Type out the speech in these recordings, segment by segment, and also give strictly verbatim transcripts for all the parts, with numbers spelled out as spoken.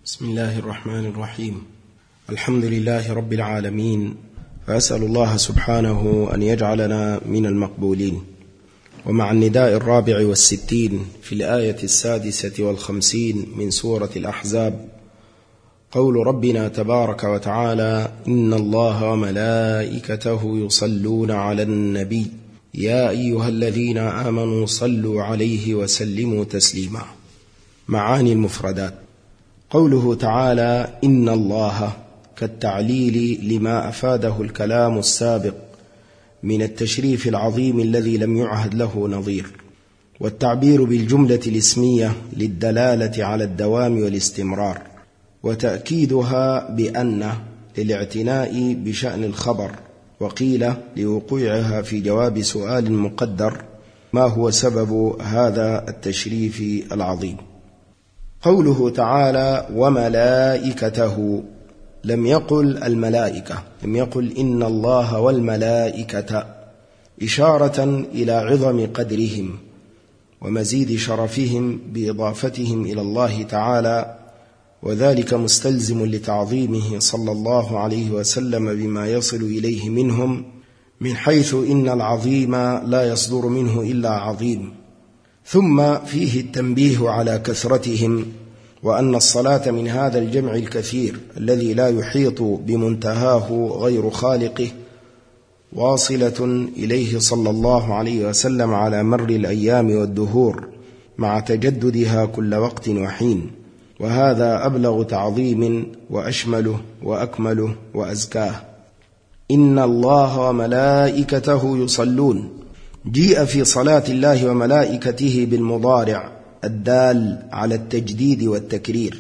بسم الله الرحمن الرحيم. الحمد لله رب العالمين، فأسأل الله سبحانه أن يجعلنا من المقبولين. ومع النداء الرابع والستين في الآية السادسة والخمسين من سورة الأحزاب قول ربنا تبارك وتعالى: إن الله وملائكته يصلون على النبي يا أيها الذين آمنوا صلوا عليه وسلموا تسليما. معاني المفردات: قوله تعالى إن الله كالتعليل لما أفاده الكلام السابق من التشريف العظيم الذي لم يعهد له نظير، والتعبير بالجملة الاسمية للدلالة على الدوام والاستمرار، وتأكيدها بأن للاعتناء بشأن الخبر، وقيل لوقوعها في جواب سؤال مقدر: ما هو سبب هذا التشريف العظيم؟ قوله تعالى وملائكته، لم يقل الملائكة، لم يقل إن الله والملائكة، إشارة إلى عظم قدرهم ومزيد شرفهم بإضافتهم إلى الله تعالى، وذلك مستلزم لتعظيمه صلى الله عليه وسلم بما يصل إليه منهم، من حيث إن العظيم لا يصدر منه إلا عظيم. ثم فيه التنبيه على كثرتهم، وأن الصلاة من هذا الجمع الكثير الذي لا يحيط بمنتهاه غير خالقه واصلة إليه صلى الله عليه وسلم على مر الأيام والدهور، مع تجددها كل وقت وحين، وهذا أبلغ تعظيم وأشمله وأكمله وأزكاه. إن الله وملائكته يصلون، جيء في صلاة الله وملائكته بالمضارع الدال على التجديد والتكرير.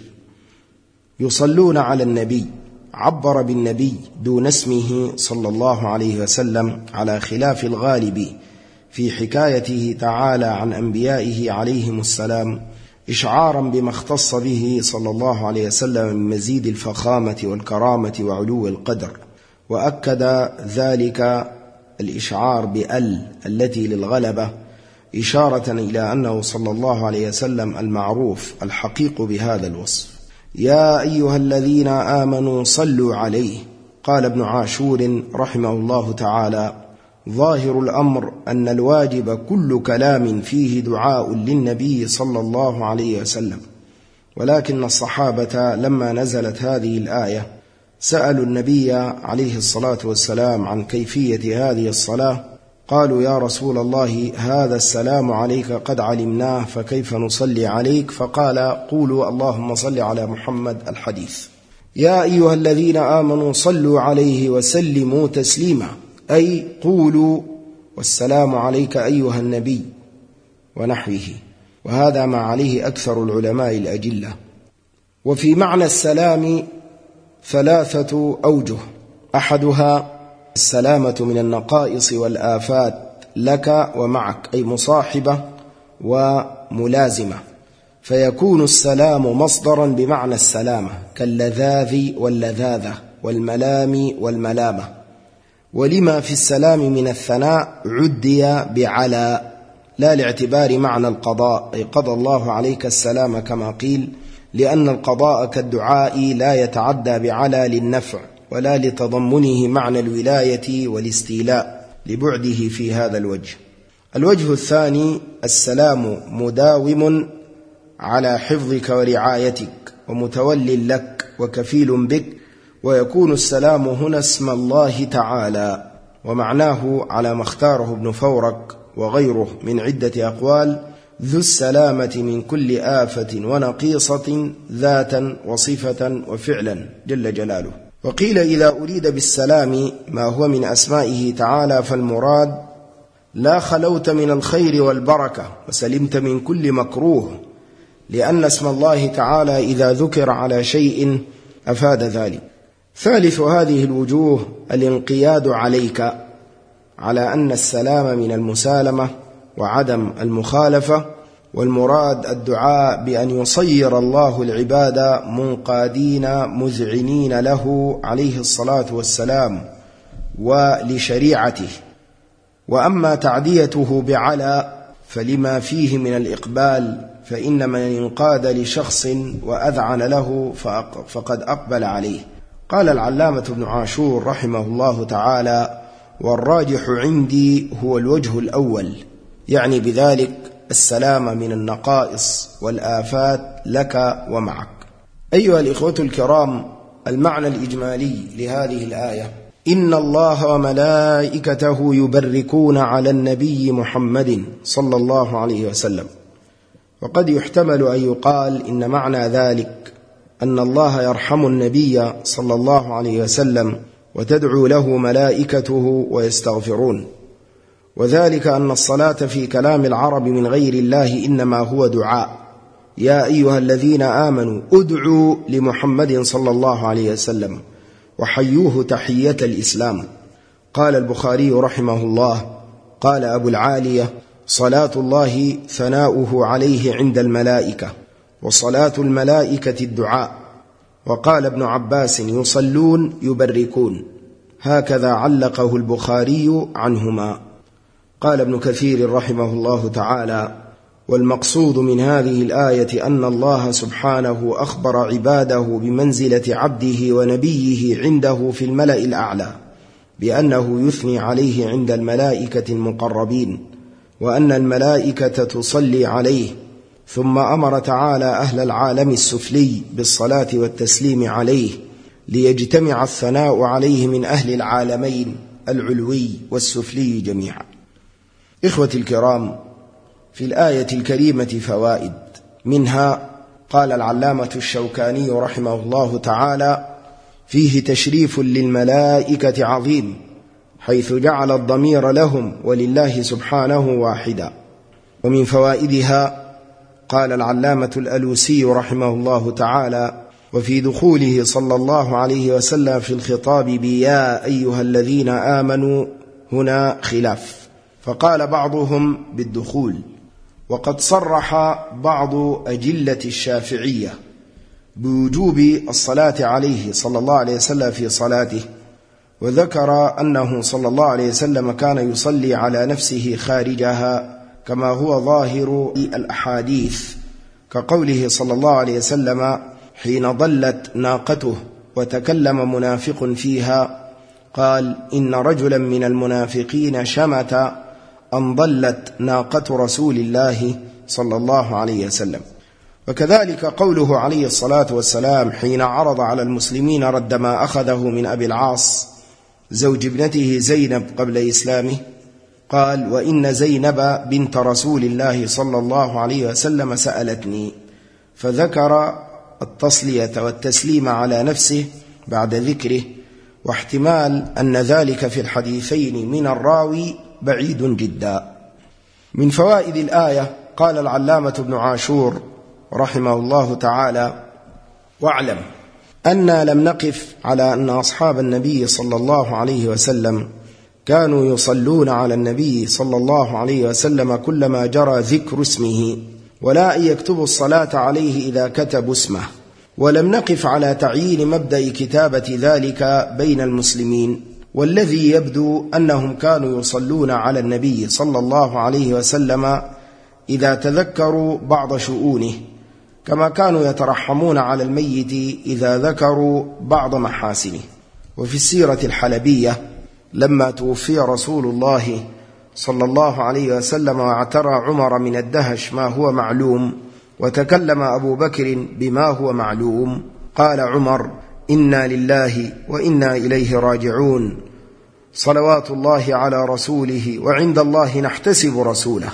يصلون على النبي، عبر بالنبي دون اسمه صلى الله عليه وسلم، على خلاف الغالب في حكايته تعالى عن أنبيائه عليهم السلام، إشعارا بما اختص به صلى الله عليه وسلم من مزيد الفخامة والكرامة وعلو القدر. وأكد ذلك الإشعار بأل التي للغلبة، إشارة إلى أنه صلى الله عليه وسلم المعروف الحقيق بهذا الوصف. يا أيها الذين آمنوا صلوا عليه. قال ابن عاشور رحمه الله تعالى: ظاهر الأمر أن الواجب كل كلام فيه دعاء للنبي صلى الله عليه وسلم، ولكن الصحابة لما نزلت هذه الآية سألوا النبي عليه الصلاة والسلام عن كيفية هذه الصلاة، قالوا: يا رسول الله، هذا السلام عليك قد علمناه، فكيف نصلي عليك؟ فقال: قولوا اللهم صل على محمد. الحديث. يا أيها الذين آمنوا صلوا عليه وسلموا تسليما، أي قولوا والسلام عليك أيها النبي ونحوه، وهذا ما عليه أكثر العلماء الأجلة. وفي معنى السلام ثلاثة أوجه: أحدها السلامة من النقائص والآفات لك ومعك، أي مصاحبة وملازمة، فيكون السلام مصدرا بمعنى السلامة، كاللذاذ واللذاذة والملام والملامة. ولما في السلام من الثناء عدي بعلى، لا لاعتبار معنى القضاء، أي قضى الله عليك السلام كما قيل، لأن القضاء كالدعاء لا يتعدى بعلى للنفع، ولا لتضمنه معنى الولاية والاستيلاء لبعده في هذا الوجه. الوجه الثاني السلام مداوم على حفظك ورعايتك، ومتول لك وكفيل بك، ويكون السلام هنا اسم الله تعالى، ومعناه على ما اختاره ابن فورك وغيره من عدة أقوال: ذو السلامة من كل آفة ونقيصة ذاتا وصفة وفعلا جل جلاله. وقيل إذا أريد بالسلام ما هو من أسمائه تعالى فالمراد لا خلوت من الخير والبركة وسلمت من كل مكروه، لأن اسم الله تعالى إذا ذكر على شيء أفاد ذلك. ثالث هذه الوجوه الانقياد عليك، على أن السلام من المسالمة وعدم المخالفة، والمراد الدعاء بأن يصير الله العباد منقادين مذعنين له عليه الصلاة والسلام ولشريعته. وأما تعديته بعلى فلما فيه من الإقبال، فإن من انقاد لشخص وأذعن له فقد أقبل عليه. قال العلامة ابن عاشور رحمه الله تعالى: والراجح عندي هو الوجه الأول، يعني بذلك السلام من النقائص والآفات لك ومعك. أيها الإخوة الكرام، المعنى الإجمالي لهذه الآية: إن الله وملائكته يبركون على النبي محمد صلى الله عليه وسلم. وقد يحتمل أن يقال إن معنى ذلك أن الله يرحم النبي صلى الله عليه وسلم وتدعو له ملائكته ويستغفرون، وذلك أن الصلاة في كلام العرب من غير الله إنما هو دعاء: يا أيها الذين آمنوا ادعوا لمحمد صلى الله عليه وسلم وحيوه تحية الإسلام. قال البخاري رحمه الله: قال أبو العالية: صلاة الله ثناؤه عليه عند الملائكة، وصلاة الملائكة الدعاء. وقال ابن عباس: يصلون يبركون. هكذا علقه البخاري عنهما. قال ابن كثير رحمه الله تعالى: والمقصود من هذه الآية أن الله سبحانه أخبر عباده بمنزلة عبده ونبيه عنده في الملأ الأعلى، بأنه يثني عليه عند الملائكة المقربين، وأن الملائكة تصلي عليه. ثم أمر تعالى أهل العالم السفلي بالصلاة والتسليم عليه، ليجتمع الثناء عليه من أهل العالمين العلوي والسفلي جميعا. إخوتي الكرام، في الآية الكريمة فوائد، منها قال العلامة الشوكاني رحمه الله تعالى: فيه تشريف للملائكة عظيم، حيث جعل الضمير لهم ولله سبحانه واحدا. ومن فوائدها قال العلامة الألوسي رحمه الله تعالى: وفي دخوله صلى الله عليه وسلم في الخطاب بيا أيها الذين آمنوا هنا خلاف، فقال بعضهم بالدخول، وقد صرح بعض أجلة الشافعية بوجوب الصلاة عليه صلى الله عليه وسلم في صلاته، وذكر أنه صلى الله عليه وسلم كان يصلي على نفسه خارجها، كما هو ظاهر الأحاديث، كقوله صلى الله عليه وسلم حين ضلت ناقته وتكلم منافق فيها، قال: إن رجلا من المنافقين شمت أن ضلت ناقة رسول الله صلى الله عليه وسلم. وكذلك قوله عليه الصلاة والسلام حين عرض على المسلمين رد ما أخذه من أبي العاص زوج ابنته زينب قبل إسلامه، قال: وإن زينب بنت رسول الله صلى الله عليه وسلم سألتني، فذكر التصلية والتسليم على نفسه بعد ذكره، واحتمال أن ذلك في الحديثين من الراوي بعيد جدا. من فوائد الآية قال العلامة ابن عاشور رحمه الله تعالى: واعلم أننا لم نقف على أن أصحاب النبي صلى الله عليه وسلم كانوا يصلون على النبي صلى الله عليه وسلم كلما جرى ذكر اسمه، ولا أن يكتبوا الصلاة عليه إذا كتبوا اسمه، ولم نقف على تعيين مبدأ كتابة ذلك بين المسلمين، والذي يبدو أنهم كانوا يصلون على النبي صلى الله عليه وسلم إذا تذكروا بعض شؤونه، كما كانوا يترحمون على الميت إذا ذكروا بعض محاسنه. وفي السيرة الحلبية لما توفي رسول الله صلى الله عليه وسلم واعترى عمر من الدهش ما هو معلوم، وتكلم أبو بكر بما هو معلوم، قال عمر: إنا لله وإنا إليه راجعون، صلوات الله على رسوله، وعند الله نحتسب رسوله.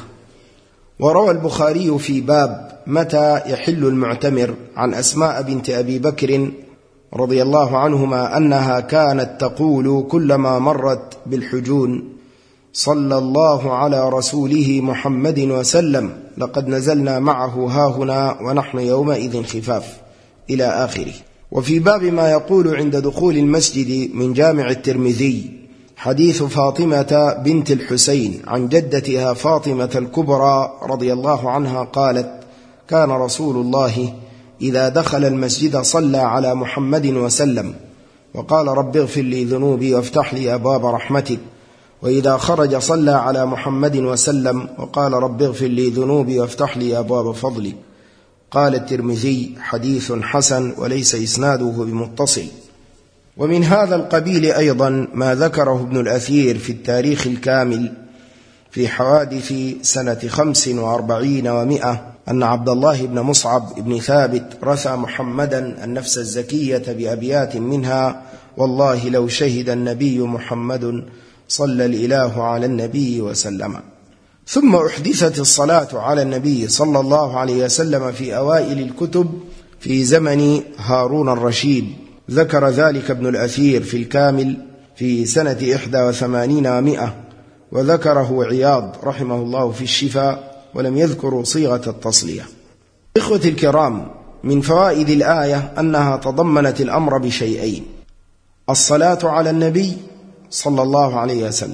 وروى البخاري في باب متى يحل المعتمر عن أسماء بنت أبي بكر رضي الله عنهما أنها كانت تقول كلما مرت بالحجون: صلى الله على رسوله محمد وسلم، لقد نزلنا معه هاهنا ونحن يومئذ خفاف، إلى آخره. وفي باب ما يقول عند دخول المسجد من جامع الترمذي حديث فاطمة بنت الحسين عن جدتها فاطمة الكبرى رضي الله عنها قالت: كان رسول الله إذا دخل المسجد صلى على محمد وسلم، وقال: رب اغفر لي ذنوبي وافتح لي أبواب رحمتك، وإذا خرج صلى على محمد وسلم وقال رب اغفر لي ذنوبي وافتح لي أبواب فضلي. قال الترمذي حديث حسن وليس إسناده بمتصل. ومن هذا القبيل أيضا ما ذكره ابن الأثير في التاريخ الكامل في حوادث سنة خمس وأربعين ومئة أن عبد الله بن مصعب بن ثابت رثى محمدا النفس الزكية بأبيات منها: والله لو شهد النبي محمد صلى الإله على النبي وسلم. ثم أحدثت الصلاة على النبي صلى الله عليه وسلم في أوائل الكتب في زمن هارون الرشيد، ذكر ذلك ابن الأثير في الكامل في سنة إحدى وثمانين ومئة، وذكره عياض رحمه الله في الشفاء، ولم يذكروا صيغة التصلية. إخوتي الكرام، من فوائد الآية أنها تضمنت الأمر بشيئين: الصلاة على النبي صلى الله عليه وسلم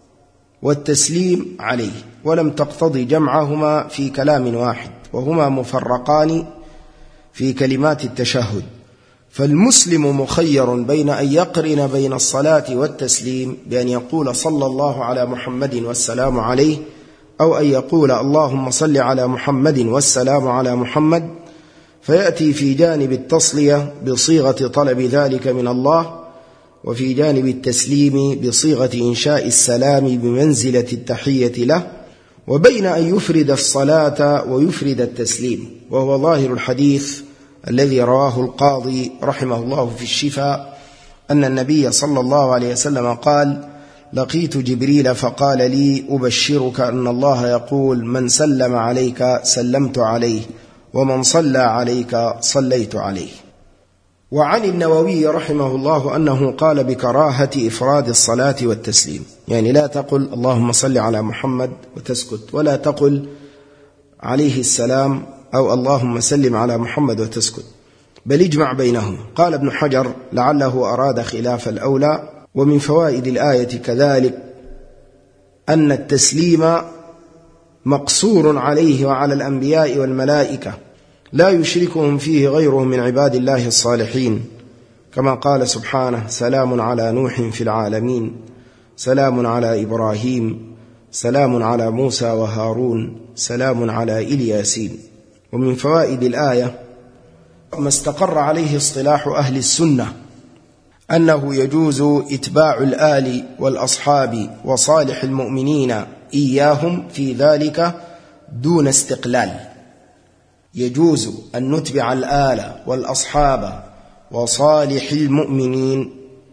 والتسليم عليه، ولم تقتضي جمعهما في كلام واحد، وهما مفرقان في كلمات التشهد. فالمسلم مخير بين أن يقرن بين الصلاة والتسليم بأن يقول صلى الله على محمد والسلام عليه، أو أن يقول اللهم صل على محمد والسلام على محمد، فيأتي في جانب التصلية بصيغة طلب ذلك من الله، وفي جانب التسليم بصيغة إنشاء السلام بمنزلة التحية له، وبين أن يفرد الصلاة ويفرد التسليم، وهو ظاهر الحديث الذي رواه القاضي رحمه الله في الشفاء أن النبي صلى الله عليه وسلم قال: لقيت جبريل فقال لي أبشرك أن الله يقول من سلم عليك سلمت عليه، ومن صلى عليك صليت عليه. وعن النووي رحمه الله أنه قال بكراهة إفراد الصلاة والتسليم، يعني لا تقل اللهم صل على محمد وتسكت، ولا تقل عليه السلام أو اللهم سلم على محمد وتسكت، بل اجمع بينهم. قال ابن حجر لعله أراد خلاف الأولى. ومن فوائد الآية كذلك أن التسليم مقصور عليه وعلى الأنبياء والملائكة، لا يشركهم فيه غيرهم من عباد الله الصالحين، كما قال سبحانه: سلام على نوح في العالمين، سلام على إبراهيم، سلام على موسى وهارون، سلام على إلياسين. ومن فوائد الآية ما استقر عليه اصطلاح أهل السنة أنه يجوز إتباع الآل والأصحاب وصالح المؤمنين إياهم في ذلك دون استقلال. يجوز أن نتبع الآل والأصحاب وصالح المؤمنين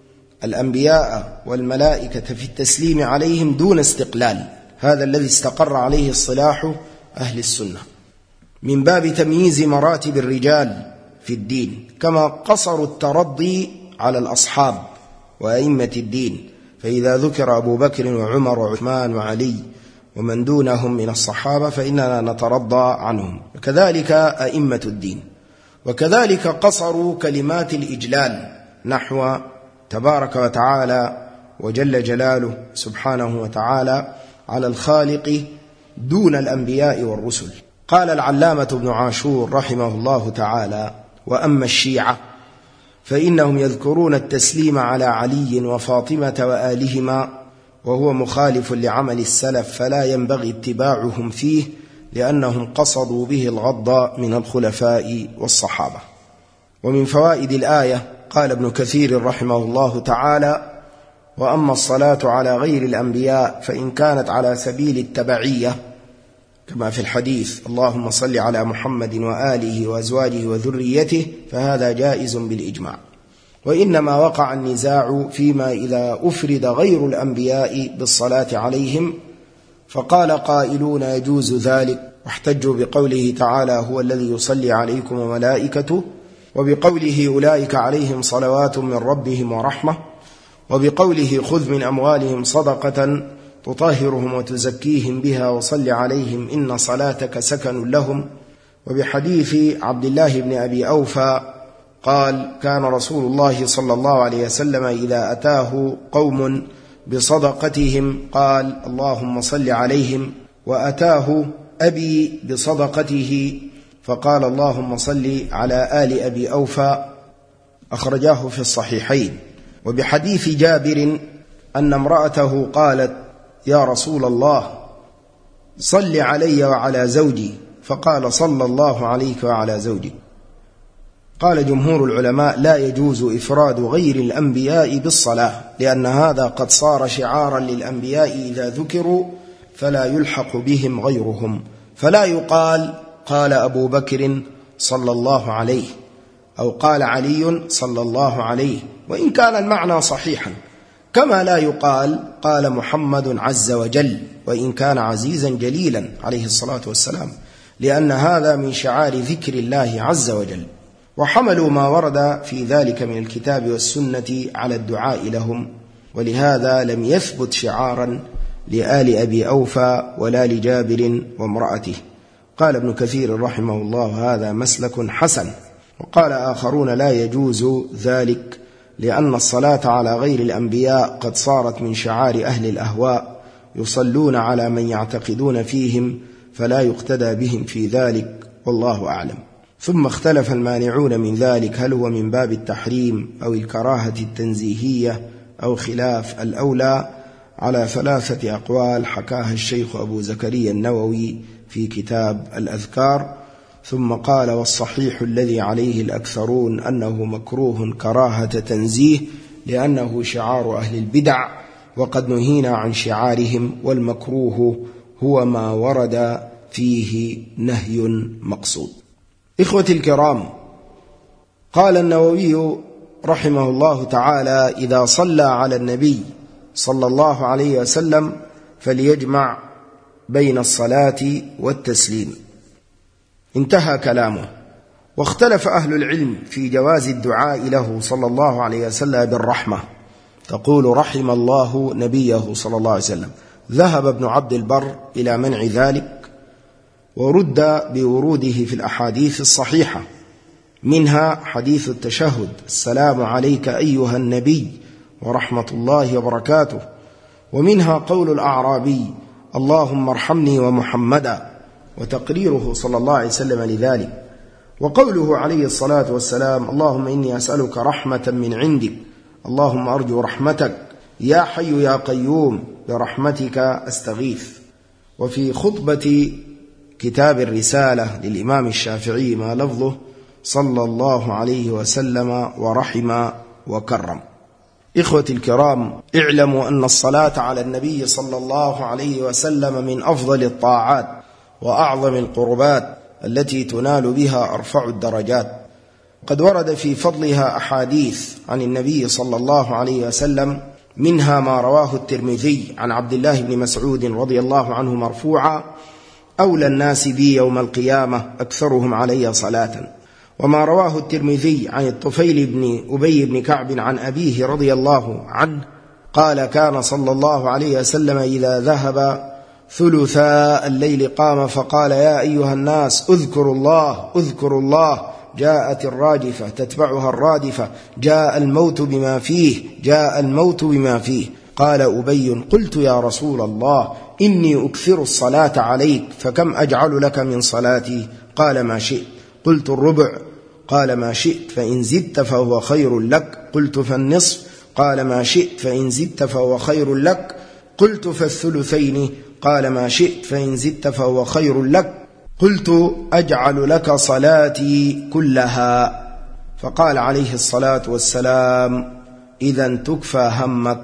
الأنبياء والملائكة في التسليم عليهم دون استقلال، هذا الذي استقر عليه اصطلاح أهل السنة، من باب تمييز مراتب الرجال في الدين، كما قصروا الترضي على الأصحاب وأئمة الدين، فإذا ذكر أبو بكر وعمر وعثمان وعلي ومن دونهم من الصحابة فإننا نترضى عنهم، وكذلك أئمة الدين. وكذلك قصروا كلمات الإجلال نحو تبارك وتعالى وجل جلاله سبحانه وتعالى على الخالق دون الأنبياء والرسل. قال العلامة ابن عاشور رحمه الله تعالى: وأما الشيعة فإنهم يذكرون التسليم على علي وفاطمة وآلهما، وهو مخالف لعمل السلف، فلا ينبغي اتباعهم فيه، لأنهم قصدوا به الغض من الخلفاء والصحابة. ومن فوائد الآية قال ابن كثير رحمه الله تعالى: وأما الصلاة على غير الأنبياء فإن كانت على سبيل التبعية كما في الحديث اللهم صل على محمد وآله وأزواجه وذريته فهذا جائز بالإجماع. وإنما وقع النزاع فيما إذا أفرد غير الأنبياء بالصلاة عليهم، فقال قائلون يجوز ذلك، واحتجوا بقوله تعالى هو الذي يصلي عليكم وملائكته، وبقوله أولئك عليهم صلوات من ربهم ورحمة، وبقوله خذ من أموالهم صدقة تطهرهم وتزكيهم بها وصل عليهم إن صلاتك سكن لهم، وبحديث عبد الله بن أبي أوفى قال كان رسول الله صلى الله عليه وسلم إذا أتاه قوم بصدقتهم قال اللهم صل عليهم، وأتاه أبي بصدقته فقال اللهم صل على آل أبي أوفى، أخرجاه في الصحيحين. وبحديث جابر أن امرأته قالت: يا رسول الله صل علي وعلى زوجي، فقال: صلى الله عليك وعلى زوجك. قال جمهور العلماء: لا يجوز إفراد غير الأنبياء بالصلاة، لأن هذا قد صار شعارا للأنبياء إذا ذكروا فلا يلحق بهم غيرهم، فلا يقال قال أبو بكر صلى الله عليه أو قال علي صلى الله عليه، وإن كان المعنى صحيحا، كما لا يقال قال محمد عز وجل وإن كان عزيزا جليلا عليه الصلاة والسلام، لأن هذا من شعار ذكر الله عز وجل. وحملوا ما ورد في ذلك من الكتاب والسنة على الدعاء لهم، ولهذا لم يثبت شعارا لآل أبي أوفى ولا لجابر وامرأته. قال ابن كثير رحمه الله: هذا مسلك حسن. وقال آخرون: لا يجوز ذلك، لأن الصلاة على غير الأنبياء قد صارت من شعار أهل الأهواء، يصلون على من يعتقدون فيهم، فلا يقتدى بهم في ذلك، والله أعلم. ثم اختلف المانعون من ذلك، هل هو من باب التحريم أو الكراهة التنزيهية أو خلاف الأولى، على ثلاثة أقوال حكاها الشيخ أبو زكريا النووي في كتاب الأذكار. ثم قال: والصحيح الذي عليه الأكثرون أنه مكروه كراهة تنزيه، لأنه شعار أهل البدع، وقد نهينا عن شعارهم، والمكروه هو ما ورد فيه نهي مقصود. إخوتي الكرام، قال النووي رحمه الله تعالى: إذا صلى على النبي صلى الله عليه وسلم فليجمع بين الصلاة والتسليم. انتهى كلامه. واختلف أهل العلم في جواز الدعاء له صلى الله عليه وسلم بالرحمة، تقول: رحم الله نبيه صلى الله عليه وسلم. ذهب ابن عبد البر إلى منع ذلك، ورد بوروده في الأحاديث الصحيحة، منها حديث التشهد: السلام عليك أيها النبي ورحمة الله وبركاته. ومنها قول الأعرابي: اللهم ارحمني ومحمدا، وتقريره صلى الله عليه وسلم لذلك. وقوله عليه الصلاة والسلام: اللهم إني أسألك رحمة من عندك، اللهم أرجو رحمتك، يا حي يا قيوم برحمتك أستغيث. وفي خطبة كتاب الرسالة للإمام الشافعي ما لفظه: صلى الله عليه وسلم ورحم وكرم. إخوتي الكرام، اعلموا أن الصلاة على النبي صلى الله عليه وسلم من أفضل الطاعات وأعظم القربات التي تنال بها أرفع الدرجات. قد ورد في فضلها أحاديث عن النبي صلى الله عليه وسلم، منها ما رواه الترمذي عن عبد الله بن مسعود رضي الله عنه مرفوعا: أولى الناس بي يوم القيامة أكثرهم علي صلاة. وما رواه الترمذي عن الطفيل بن أبي بن كعب عن أبيه رضي الله عنه قال: كان صلى الله عليه وسلم إذا ذهب ثلثاء الليل قام فقال: يا أيها الناس اذكروا الله اذكروا الله، جاءت الراجفة تتبعها الرادفة، جاء الموت بما فيه جاء الموت بما فيه. قال أبي: قلت يا رسول الله إني أكثر الصلاة عليك، فكم أجعل لك من صلاتي؟ قال: ما شئت. قلت: الربع. قال: ما شئت، فإن زدت فهو خير لك. قلت: فالنصف. قال: ما شئت، فإن زدت فهو خير لك. قلت: فالثلثين. قال: ما شئت، فإن زدت فهو خير لك. قلت: أجعل لك صلاتي كلها. فقال عليه الصلاة والسلام: إذا تكفى همك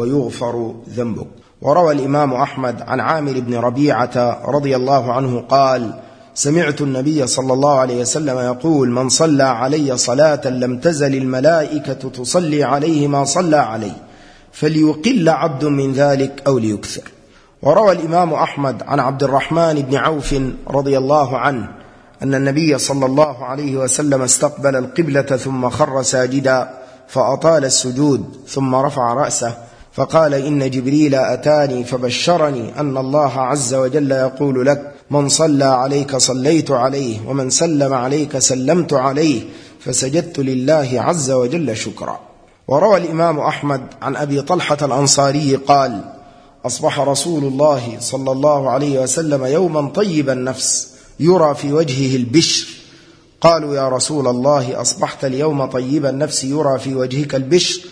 ويغفر ذنبك. وروى الإمام أحمد عن عامر بن ربيعة رضي الله عنه قال: سمعت النبي صلى الله عليه وسلم يقول: من صلى علي صلاة لم تزل الملائكة تصلي عليه ما صلى عليه، فليقل عبد من ذلك أو ليكثر. وروى الإمام أحمد عن عبد الرحمن بن عوف رضي الله عنه أن النبي صلى الله عليه وسلم استقبل القبلة ثم خر ساجدا فأطال السجود، ثم رفع رأسه فقال: إن جبريل أتاني فبشرني أن الله عز وجل يقول لك: من صلى عليك صليت عليه، ومن سلم عليك سلمت عليه، فسجدت لله عز وجل شكرا. وروى الإمام أحمد عن أبي طلحة الأنصاري قال: أصبح رسول الله صلى الله عليه وسلم يوما طيب النفس يرى في وجهه البشر. قالوا: يا رسول الله أصبحت اليوم طيب النفس يرى في وجهك البشر؟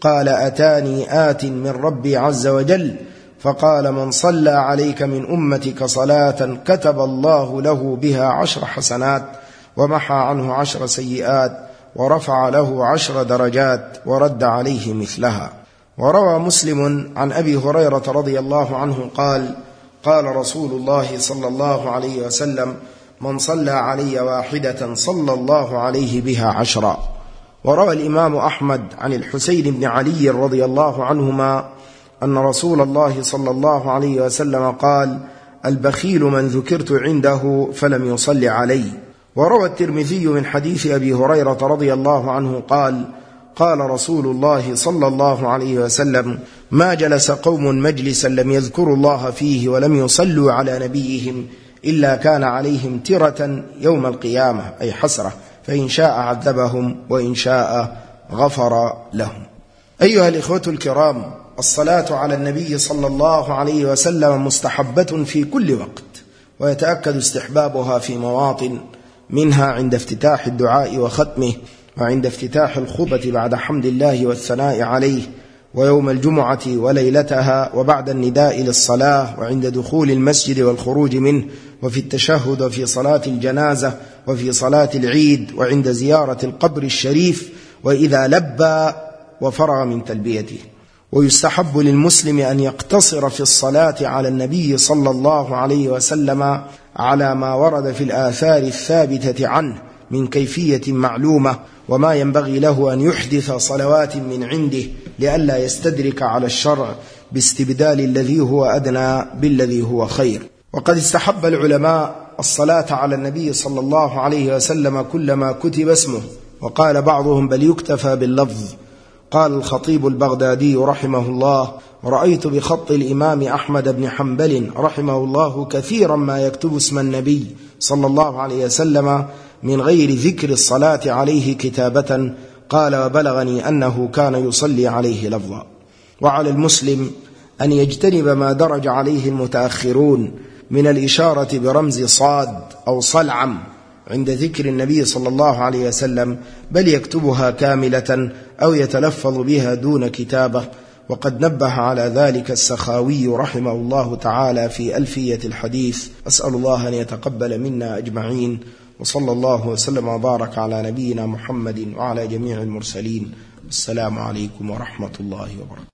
قال أتاني آت من ربي عز وجل فقال من صلى عليك من أمتك صلاة كتب الله له بها عشر حسنات ومحى عنه عشر سيئات ورفع له عشر درجات ورد عليه مثلها. وروى مسلم عن أبي هريرة رضي الله عنه قال قال رسول الله صلى الله عليه وسلم من صلى علي واحدة صلى الله عليه بها عشرا. وروى الإمام أحمد عن الحسين بن علي رضي الله عنهما أن رسول الله صلى الله عليه وسلم قال البخيل من ذكرت عنده فلم يصل علي. وروى الترمذي من حديث أبي هريرة رضي الله عنه قال قال رسول الله صلى الله عليه وسلم ما جلس قوم مجلسا لم يذكروا الله فيه ولم يصلوا على نبيهم إلا كان عليهم ترة يوم القيامة أي حسرة، فإن شاء عذبهم وإن شاء غفر لهم. أيها الإخوة الكرام، الصلاة على النبي صلى الله عليه وسلم مستحبة في كل وقت، ويتأكد استحبابها في مواطن، منها عند افتتاح الدعاء وختمه، وعند افتتاح الخطبة بعد حمد الله والثناء عليه، ويوم الجمعة وليلتها، وبعد النداء للصلاة، وعند دخول المسجد والخروج منه، وفي التشهد وفي صلاة الجنازة، وفي صلاة العيد، وعند زيارة القبر الشريف، وإذا لبى وفرغ من تلبيته. ويستحب للمسلم أن يقتصر في الصلاة على النبي صلى الله عليه وسلم على ما ورد في الآثار الثابتة عنه من كيفية معلومة، وما ينبغي له أن يحدث صلوات من عنده لئلا يستدرك على الشرع باستبدال الذي هو أدنى بالذي هو خير. وقد استحب العلماء الصلاة على النبي صلى الله عليه وسلم كلما كتب اسمه، وقال بعضهم بل يكتفى باللفظ. قال الخطيب البغدادي رحمه الله رأيت بخط الإمام أحمد بن حنبل رحمه الله كثيرا ما يكتب اسم النبي صلى الله عليه وسلم من غير ذكر الصلاة عليه كتابة. قال وبلغني أنه كان يصلي عليه لفظا. وعلى المسلم أن يجتنب ما درج عليه المتأخرون من الإشارة برمز صاد أو صلعم عند ذكر النبي صلى الله عليه وسلم، بل يكتبها كاملة أو يتلفظ بها دون كتابة. وقد نبه على ذلك السخاوي رحمه الله تعالى في ألفية الحديث. أسأل الله أن يتقبل منا أجمعين، وصلى الله وسلم وبارك على نبينا محمد وعلى جميع المرسلين. السلام عليكم ورحمة الله وبركاته.